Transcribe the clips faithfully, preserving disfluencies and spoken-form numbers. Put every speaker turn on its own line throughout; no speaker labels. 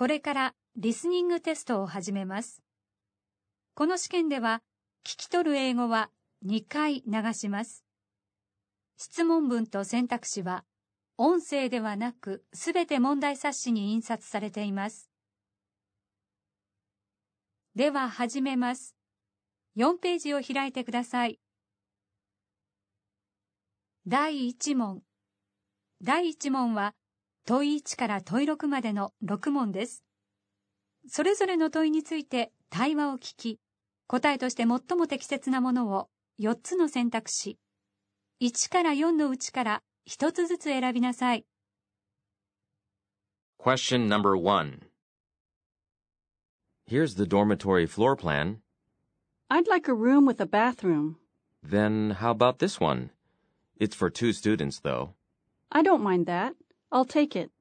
これからリスニングテストを始めます。この試験では、聞き取る英語はにかい流します。質問文と選択肢は、音声ではなく、すべて問題冊子に印刷されています。では始めます。よんページを開いてください。だいいち問。だいいち問は、問いいちから問いろくまでのろく問です。それぞれの問いについて対話を聞き、答えとして最も適切なものをよっつの選択肢、いちからよんのうちからひとつずつ選びなさい。
Question number one. Here's the dormitory floor plan.
I'd like a room with a bathroom.
Then how about this one? It's for two students, though.
I don't mind that. I'll take it.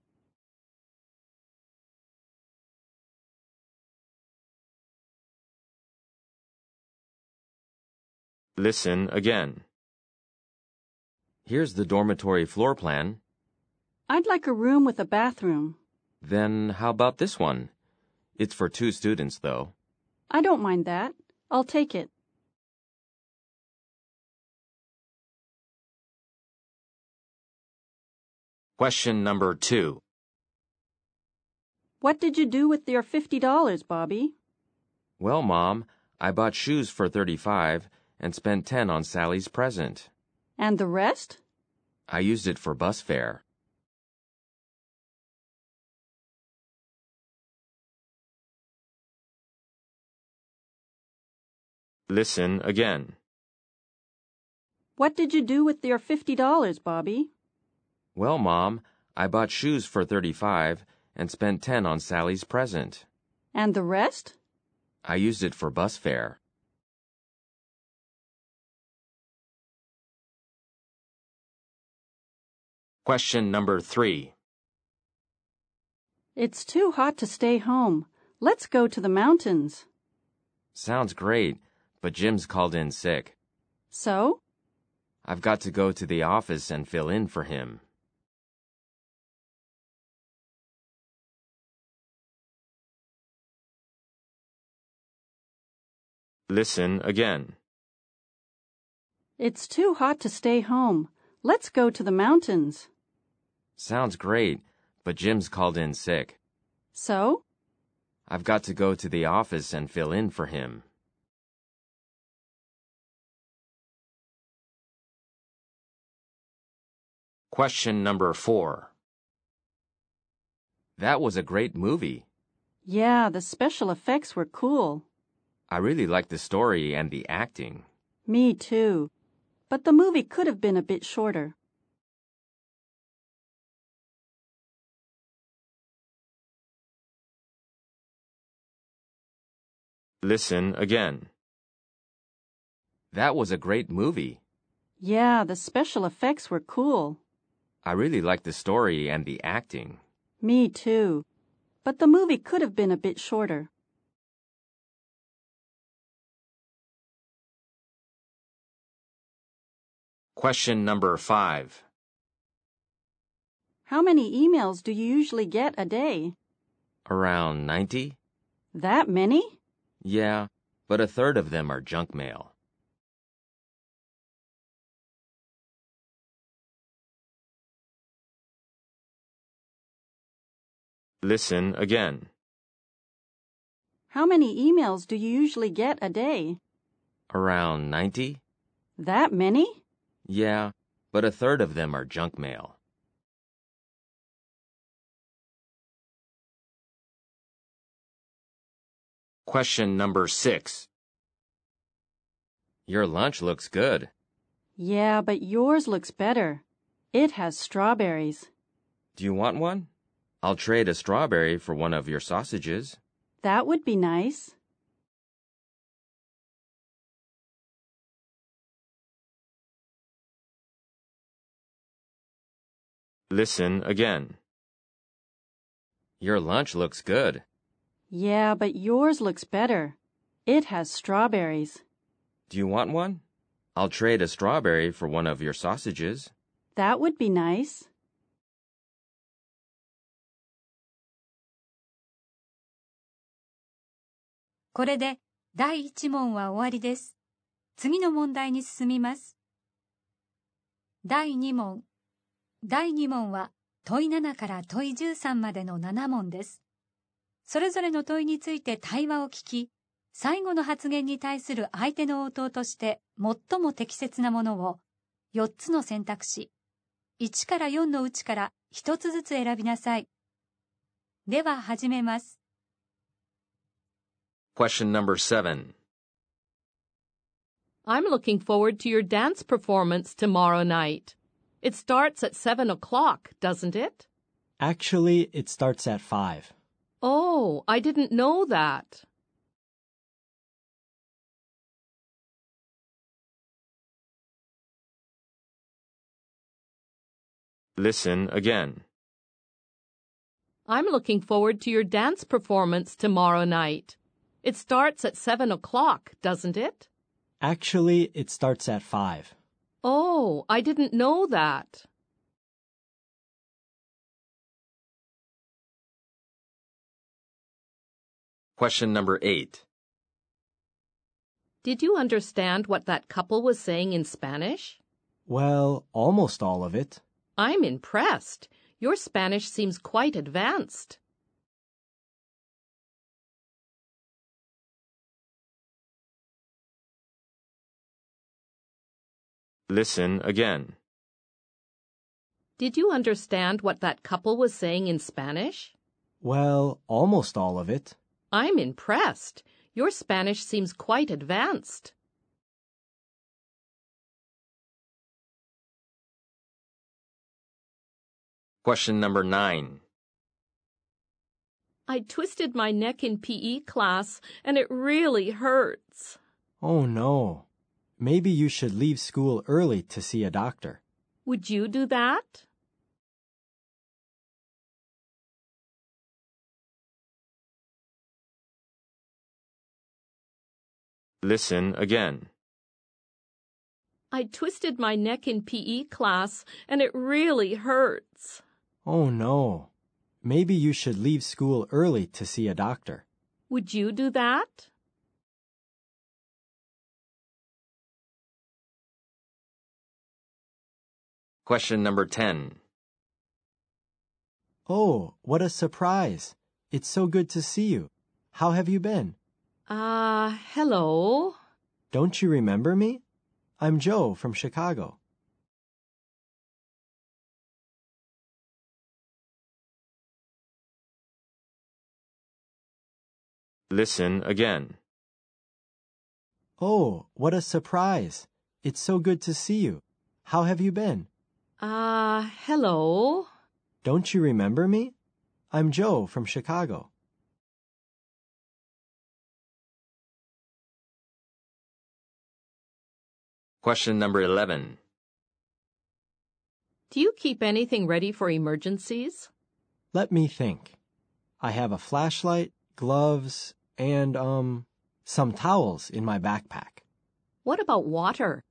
Listen again. Here's the dormitory floor plan.
I'd like a room with a bathroom.
Then how about this one? It's for two students, though.
I don't mind that. I'll take it.
Question number two.
What did you do with your fifty dollars, Bobby?
Well, Mom, I bought shoes for thirty-five and spent ten on Sally's present.
And the rest?
I used it for bus fare. Listen again.
What did you do with your fifty dollars, Bobby?
Well, Mom, I bought shoes for thirty-five and spent ten on Sally's present.
And the rest?
I used it for bus fare. Question number three.
It's too hot to stay home. Let's go to the mountains.
Sounds great, but Jim's called in sick.
So?
I've got to go to the office and fill in for him. Listen again.
It's too hot to stay home. Let's go to the mountains.
Sounds great, but Jim's called in sick.
So?
I've got to go to the office and fill in for him. Question number four. That was a great movie.
Yeah, the special effects were cool.
I really liked the story and the acting.
Me too. But the movie could have been a bit shorter.
Listen again. That was a great movie.
Yeah, the special effects were cool.
I really liked the story and the acting.
Me too. But the movie could have been a bit shorter.
Question number five.
How many emails do you usually get a day?
Around ninety?
That many?
Yeah, but a third of them are junk mail. Listen again.
How many emails do you usually get a day?
Around ninety?
That many?
Yeah, but a third of them are junk mail. Question number six. Your lunch looks good.
Yeah, but yours looks better. It has strawberries.
Do you want one? I'll trade a strawberry for one of your sausages.
That would be nice.
Listen again. Your lunch looks good.
Yeah, but yours looks better. It has strawberries.
Do you want one? I'll trade a strawberry for one of your sausages.
That would be nice.
これでだいいち問は終わりです。次の問題に進みます。だいに問。だいに問は問いななから問いじゅうさんまでのなな問です。それぞれの問いについて対話を聞き、最後の発言に対する相手の応答として最も適切なものをよっつの選択肢、いちからよんのうちからひとつずつ選びなさい。では始めます。
Question number seven.
I'm looking forward to your dance performance tomorrow night. It starts at seven o'clock, doesn't it?
Actually, it starts at five.
Oh, I didn't know that.
Listen again.
I'm looking forward to your dance performance tomorrow night. It starts at seven o'clock, doesn't it?
Actually, it starts at five.
Oh, I didn't know that.
Question number eight.
Did you understand what that couple was saying in Spanish?
Well, almost all of it.
I'm impressed. Your Spanish seems quite advanced.
Listen again.
Did you understand what that couple was saying in Spanish?
Well, almost all of it.
I'm impressed. Your Spanish seems quite advanced.
Question number nine.
I twisted my neck in P E class, and it really hurts.
Oh no. Maybe you should leave school early to see a doctor.
Would you do that?
Listen again.
I twisted my neck in P E class, and it really hurts.
Oh no. Maybe you should leave school early to see a doctor.
Would you do that?
Question number ten.
Oh, what a surprise. It's so good to see you. How have you been?
Ah, uh, hello.
Don't you remember me? I'm Joe from Chicago.
Listen again.
Oh, what a surprise. It's so good to see you. How have you been?
Ah, uh, hello.
Don't you remember me? I'm Joe from Chicago.
Question number eleven.
Do you keep anything ready for emergencies?
Let me think. I have a flashlight, gloves, and, um, some towels in my backpack.
What about water?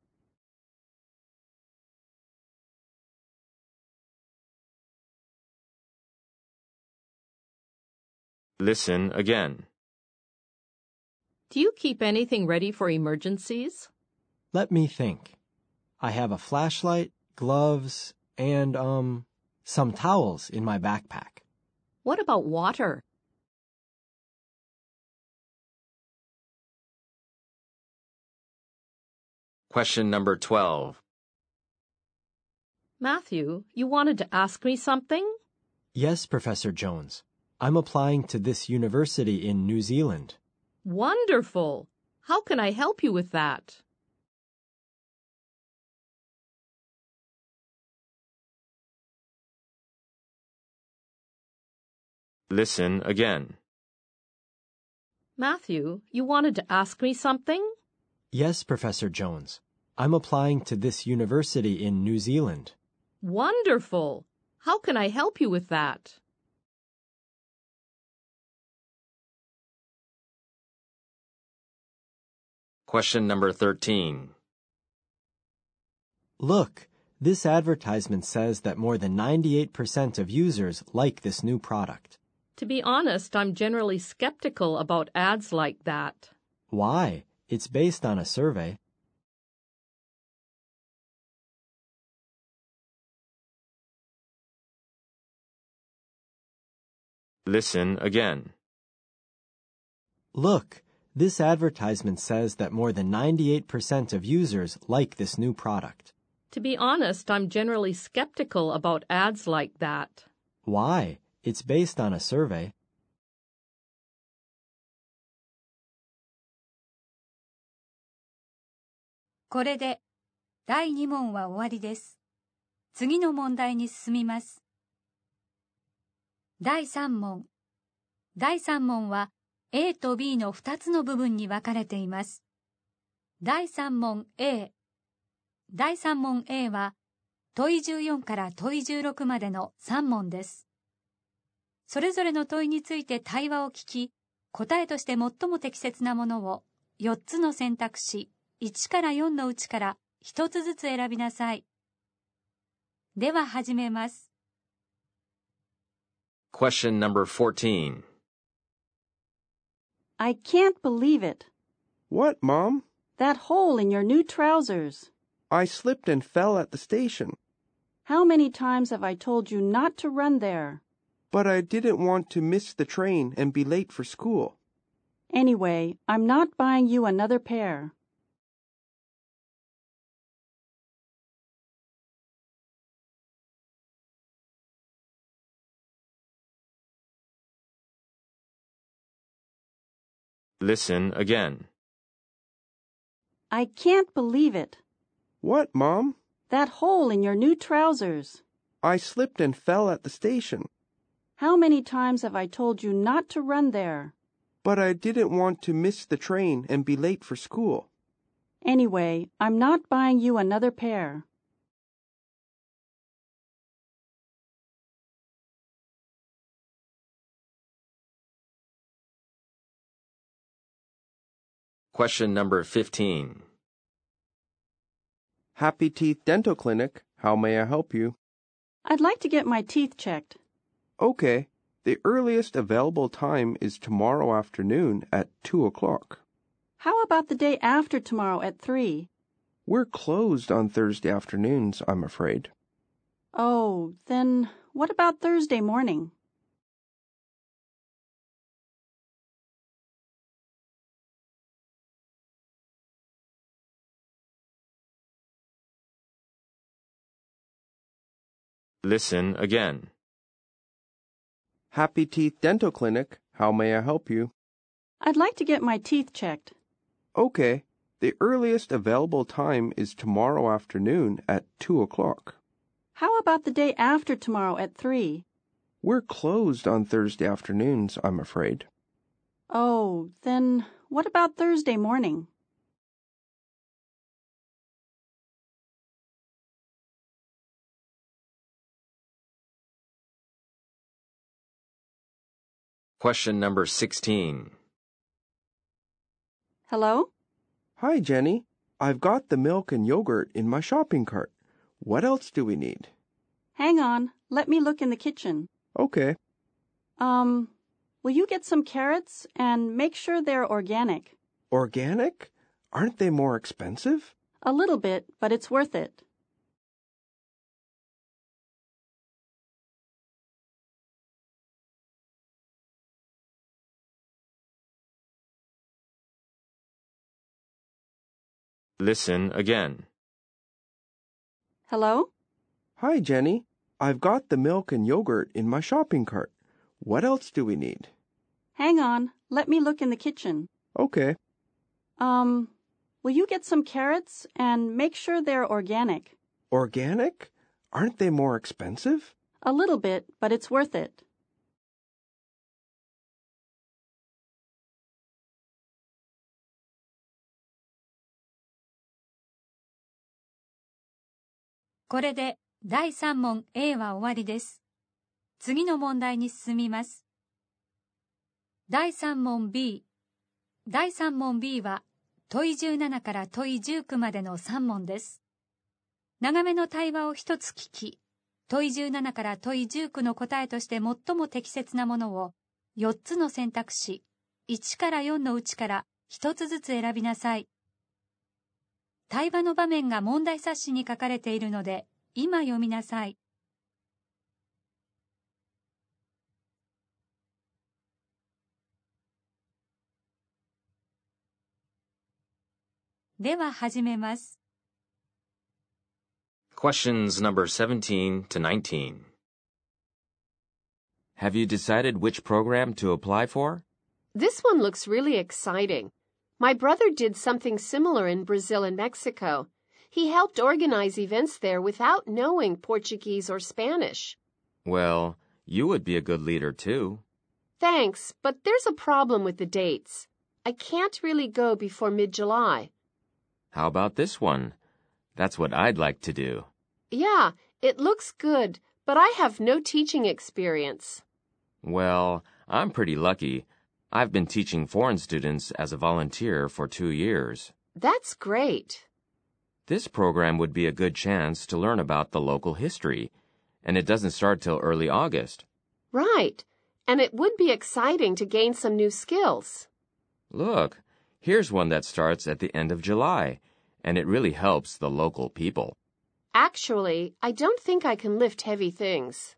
Listen again.
Do you keep anything ready for emergencies?
Let me think. I have a flashlight, gloves, and, um, some towels in my backpack.
What about water?
Question number twelve.
Matthew, you wanted to ask me something?
Yes, Professor Jones. I'm applying to this university in New Zealand.
Wonderful! How can I help you with that?
Listen again.
Matthew, you wanted to ask me something?
Yes, Professor Jones. I'm applying to this university in New Zealand.
Wonderful! How can I help you with that?
Question number thirteen.
Look, this advertisement says that more than ninety-eight percent of users like this new product.
To be honest, I'm generally skeptical about ads like that.
Why? It's based on a survey.
Listen again.
Look, this advertisement says that more than ninety-eight percent of users like this new product.
To be honest, I'm generally skeptical about ads like that.
Why? It's based on a survey.
「これでだいに問は終わりです。次の問題に進みます。だいさん問。だいさん問は A と B のふたつの部分に分かれています。だいさん問 A。だいさん問 A は問いじゅうよんから問いじゅうろくまでのさん問です。それぞれの問いについて対話を聞き、答えとして最も適切なものをよっつの選択肢いちからよんのうちからひとつずつ選びなさい。では始めます。
Question number fourteen.
I can't believe it.
What, Mom?
That hole in your new trousers.
I slipped and fell at the station.
How many times have I told you not to run there?
But I didn't want to miss the train and be late for school.
Anyway, I'm not buying you another pair.
Listen again.
I can't believe it.
What, Mom?
That hole in your new trousers.
I slipped and fell at the station.
How many times have I told you not to run there?
But I didn't want to miss the train and be late for school.
Anyway, I'm not buying you another pair.
Question number fifteen.
Happy Teeth Dental Clinic. How may I help you?
I'd like to get my teeth checked.
Okay. The earliest available time is tomorrow afternoon at two o'clock.
How about the day after tomorrow at three?
We're closed on Thursday afternoons, I'm afraid.
Oh, then what about Thursday morning?
Listen again.
Happy Teeth Dental Clinic. How may I help you?
I'd like to get my teeth checked.
Okay. The earliest available time is tomorrow afternoon at two o'clock.
How about the day after tomorrow at three?
We're closed on Thursday afternoons, I'm afraid.
Oh, then what about Thursday morning?
Question number sixteen.
Hello?
Hi, Jenny. I've got the milk and yogurt in my shopping cart. What else do we need?
Hang on. Let me look in the kitchen.
Okay.
Um, will you get some carrots and make sure they're organic?
Organic? Aren't they more expensive?
A little bit, but it's worth it.
Listen again.
Hello?
Hi, Jenny. I've got the milk and yogurt in my shopping cart. What else do we need?
Hang on. Let me look in the kitchen.
Okay.
Um, will you get some carrots and make sure they're organic?
Organic? Aren't they more expensive?
A little bit, but it's worth it.
「これでだいさん問 A は終わりです。次の問題に進みます。だいさん問 B。だいさん問 B は問いじゅうななから問いじゅうきゅうまでのさん問です。長めの対話を一つ聞き、問いじゅうななから問いじゅうきゅうの答えとして最も適切なものをよっつの選択肢、いちからよんのうちからひとつずつ選びなさい。対話の場面が問題冊子に書かれているので、今読みなさい。では始めます。
Questions number seventeen to nineteen. Have you decided which program to apply for?
This one looks really exciting. My brother did something similar in Brazil and Mexico. He helped organize events there without knowing Portuguese or Spanish.
Well, you would be a good leader too.
Thanks, but there's a problem with the dates. I can't really go before mid-July.
How about this one? That's what I'd like to do.
Yeah, it looks good, but I have no teaching experience.
Well, I'm pretty lucky. I've been teaching foreign students as a volunteer for two years.
That's great.
This program would be a good chance to learn about the local history, and it doesn't start till early August.
Right, and it would be exciting to gain some new skills.
Look, here's one that starts at the end of July, and it really helps the local people.
Actually, I don't think I can lift heavy things.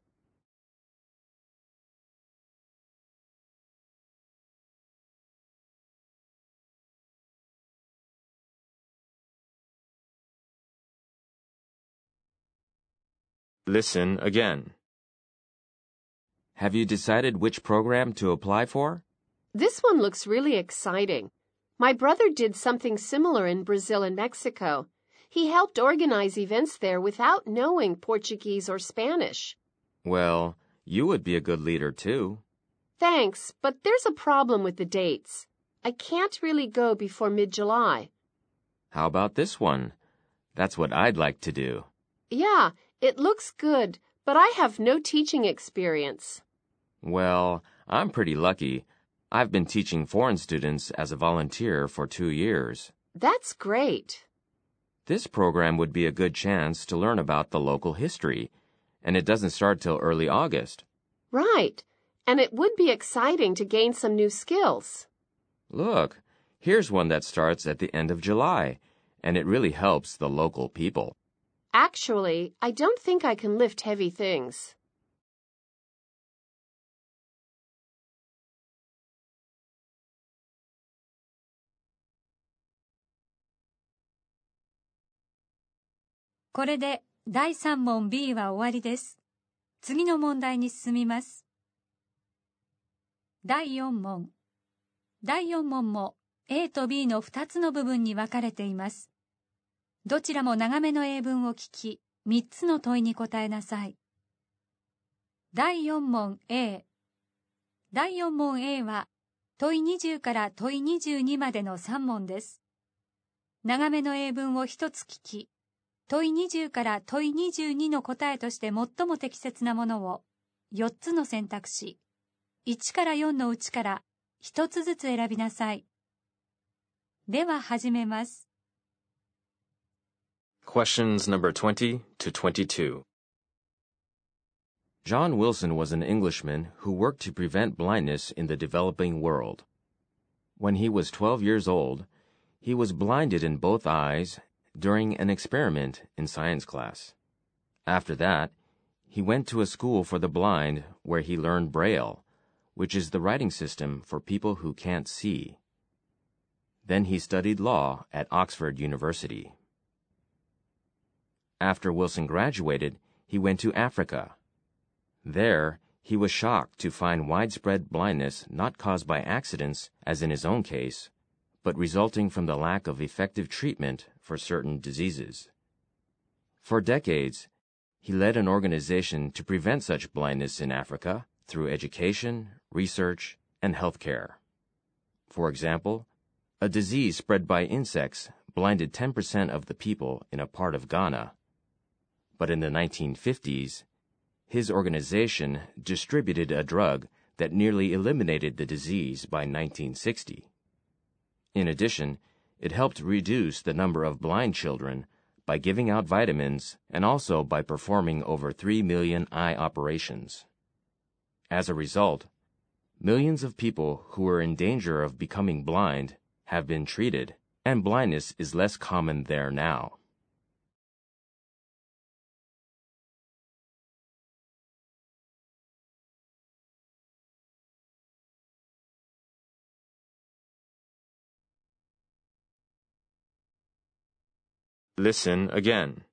Listen again. Have you decided which program to apply for?
This one looks really exciting. My brother did something similar in Brazil and Mexico. He helped organize events there without knowing Portuguese or Spanish.
Well, you would be a good leader too.
Thanks, but there's a problem with the dates. I can't really go before mid-July.
How about this one? That's what I'd like to do.
Yeah, it looks good, but I have no teaching experience.
Well, I'm pretty lucky. I've been teaching foreign students as a volunteer for two years.
That's great.
This program would be a good chance to learn about the local history, and it doesn't start till early August.
Right, and it would be exciting to gain some new skills.
Look, here's one that starts at the end of July, and it really helps the local people.
Actually, I don't think I can lift heavy things.
「これでだいさん問 B は終わりです。次の問題に進みます。だいよん問。だいよん問も A と B のふたつの部分に分かれています。どちらも長めの英文を聞き、みっつの問いに答えなさい。だいよん問 A。だいよん問 A は問いにじゅうから問いにじゅうにまでのさん問です。長めの英文をひとつ聞き、問いにじゅうから問いにじゅうにの答えとして最も適切なものをよっつの選択肢、いちからよんのうちからひとつずつ選びなさい。では始めます。
Questions number twenty to twenty-two. John Wilson was an Englishman who worked to prevent blindness in the developing world. When he was twelve years old, he was blinded in both eyes during an experiment in science class. After that, he went to a school for the blind where he learned Braille, which is the writing system for people who can't see. Then he studied law at Oxford University. After Wilson graduated, he went to Africa. There, he was shocked to find widespread blindness not caused by accidents, as in his own case, but resulting from the lack of effective treatment for certain diseases. For decades, he led an organization to prevent such blindness in Africa through education, research, and healthcare. For example, a disease spread by insects blinded ten percent of the people in a part of Ghana. But in the nineteen fifties, his organization distributed a drug that nearly eliminated the disease by nineteen sixty. In addition, it helped reduce the number of blind children by giving out vitamins and also by performing over three million eye operations. As a result, millions of people who were in danger of becoming blind have been treated, and blindness is less common there now. Listen again.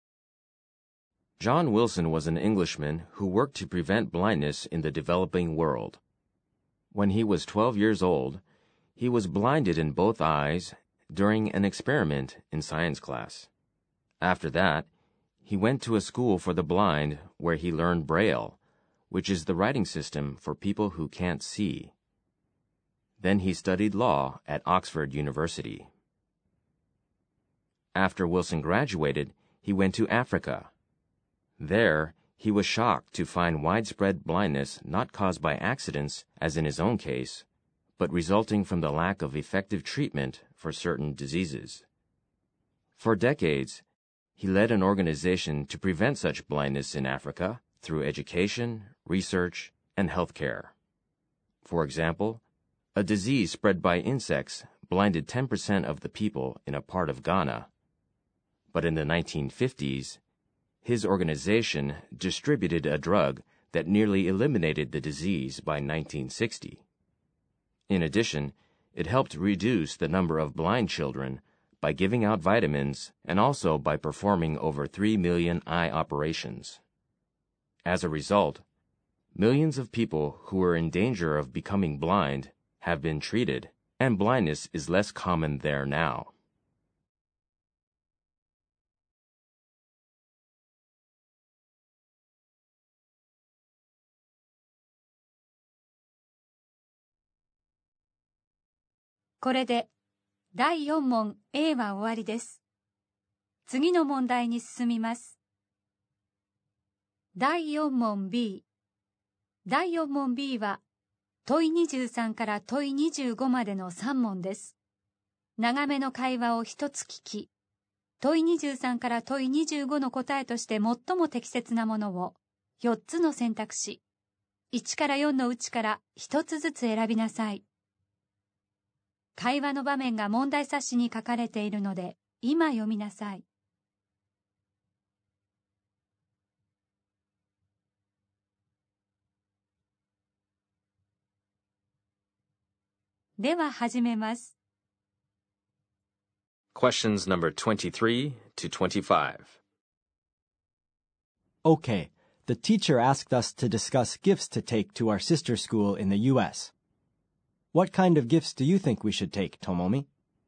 John Wilson was an Englishman who worked to prevent blindness in the developing world. When he was twelve years old, he was blinded in both eyes during an experiment in science class. After that, he went to a school for the blind where he learned Braille, which is the writing system for people who can't see. Then he studied law at Oxford University. After Wilson graduated, he went to Africa. There, he was shocked to find widespread blindness not caused by accidents, as in his own case, but resulting from the lack of effective treatment for certain diseases. For decades, he led an organization to prevent such blindness in Africa through education, research, and healthcare. For example, a disease spread by insects blinded ten percent of the people in a part of Ghana. But in the nineteen fifties, his organization distributed a drug that nearly eliminated the disease by nineteen sixty. In addition, it helped reduce the number of blind children by giving out vitamins and also by performing over three million eye operations. As a result, millions of people who were in danger of becoming blind have been treated, and blindness is less common there now.
これでだいよん問 A は終わりです。次の問題に進みます。だいよん問 B。だいよん問 B は問いにじゅうさんから問いにじゅうごまでのさん問です。長めの会話を一つ聞き、問いにじゅうさんから問いにじゅうごの答えとして最も適切なものをよっつの選択肢、いちからよんのうちからひとつずつ選びなさい。会話の場面が問題冊子に書かれているので、今読みなさい。では始めます。
Questions number twenty-three to twenty-five.
Okay, the teacher asked us to discuss gifts to take to our sister school in the U S What kind of gifts do you think we should take, Tomomi?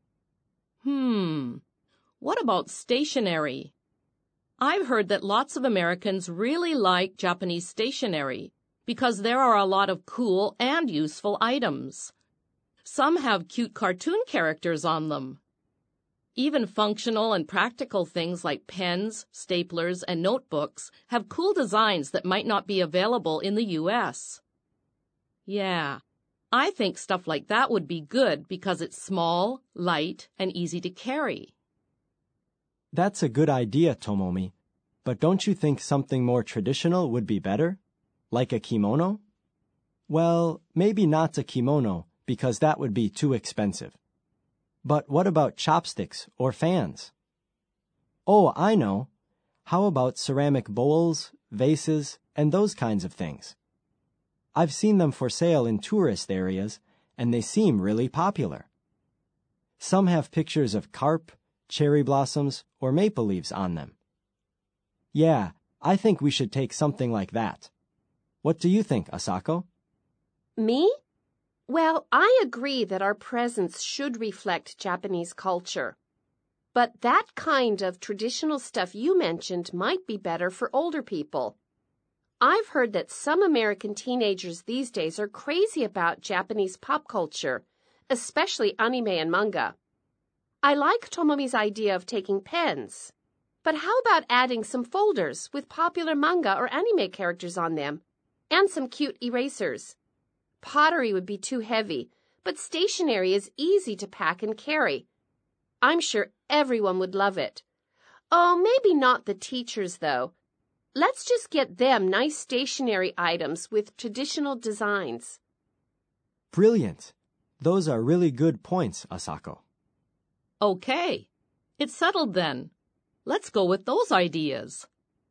Hmm. What about stationery? I've heard that lots of Americans really like Japanese stationery because there are a lot of cool and useful items. Some have cute cartoon characters on them. Even functional and practical things like pens, staplers, and notebooks have cool designs that might not be available in the U S Yeah, I think stuff like that would be good because it's small, light, and easy to carry.
That's a good idea, Tomomi. But don't you think something more traditional would be better? Like a kimono? Well, maybe not a kimono, because that would be too expensive. But what about chopsticks or fans? Oh, I know. How about ceramic bowls, vases, and those kinds of things? I've seen them for sale in tourist areas, and they seem really popular. Some have pictures of carp, cherry blossoms, or maple leaves on them. Yeah, I think we should take something like that. What do you think, Asako?
Me? Well, I agree that our presents should reflect Japanese culture. But that kind of traditional stuff you mentioned might be better for older people. I've heard that some American teenagers these days are crazy about Japanese pop culture, especially anime and manga. I like Tomomi's idea of taking pens. But how about adding some folders with popular manga or anime characters on them, and some cute erasers? Pottery would be too heavy, but stationery is easy to pack and carry. I'm sure everyone would love it. Oh, maybe not the teachers, though. Let's just get them nice stationery items with traditional designs.
Brilliant! Those are really good points, Asako.
Okay. It's settled then. Let's go with those ideas.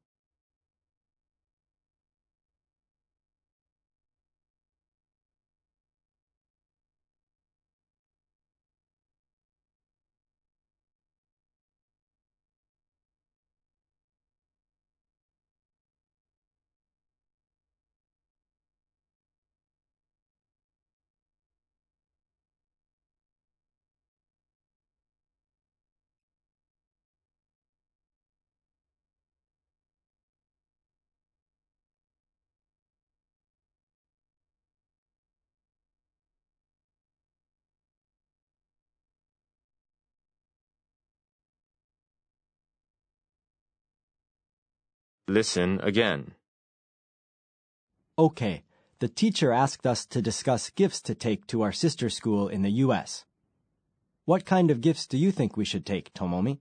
Listen again.
Okay, the teacher asked us to discuss gifts to take to our sister school in the U S. What kind of gifts do you think we should take, Tomomi?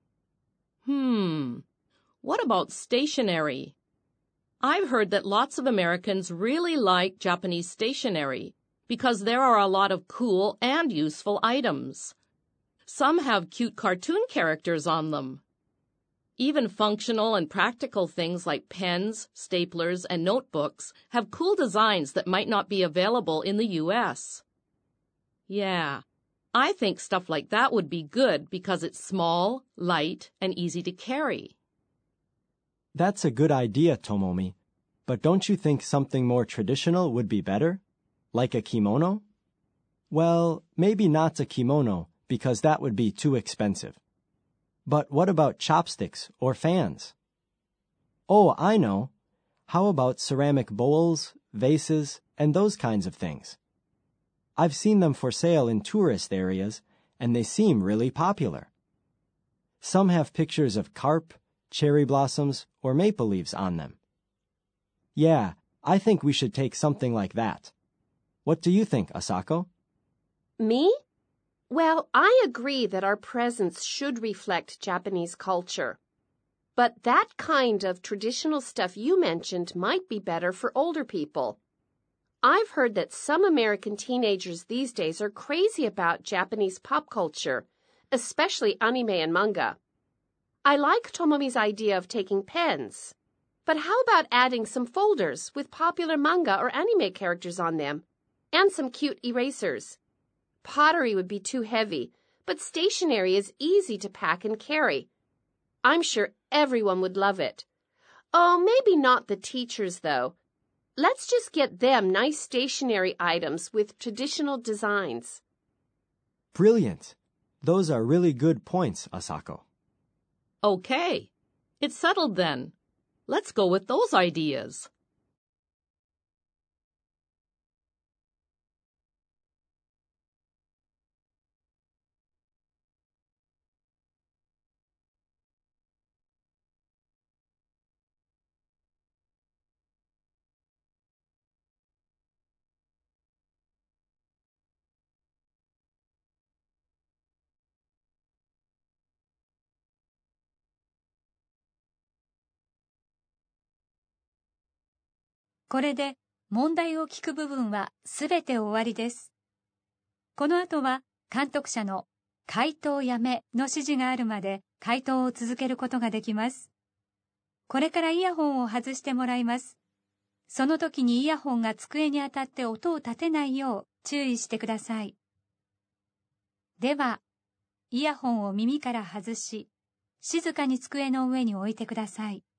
Hmm. What about stationery? I've heard that lots of Americans really like Japanese stationery because there are a lot of cool and useful items. Some have cute cartoon characters on them. Even functional and practical things like pens, staplers, and notebooks have cool designs that might not be available in the U S. Yeah, I think stuff like that would be good because it's small, light, and easy to carry.
That's a good idea, Tomomi. But don't you think something more traditional would be better? Like a kimono? Well, maybe not a kimono because that would be too expensive. But what about chopsticks or fans? Oh, I know. How about ceramic bowls, vases, and those kinds of things? I've seen them for sale in tourist areas, and they seem really popular. Some have pictures of carp, cherry blossoms, or maple leaves on them. Yeah, I think we should take something like that. What do you think, Asako?
Me? Well, I agree that our presents should reflect Japanese culture. But that kind of traditional stuff you mentioned might be better for older people. I've heard that some American teenagers these days are crazy about Japanese pop culture, especially anime and manga. I like Tomomi's idea of taking pens. But how about adding some folders with popular manga or anime characters on them, and some cute erasers? Pottery would be too heavy, but stationery is easy to pack and carry. I'm sure everyone would love it. Oh, maybe not the teachers, though. Let's just get them nice stationery items with traditional designs.
Brilliant! Those are really good points, Asako.
Okay. It's settled then. Let's go with those ideas.
これで問題を聞く部分はすべて終わりです。この後は監督者の回答やめの指示があるまで回答を続けることができます。これからイヤホンを外してもらいます。その時にイヤホンが机に当たって音を立てないよう注意してください。では、イヤホンを耳から外し、静かに机の上に置いてください。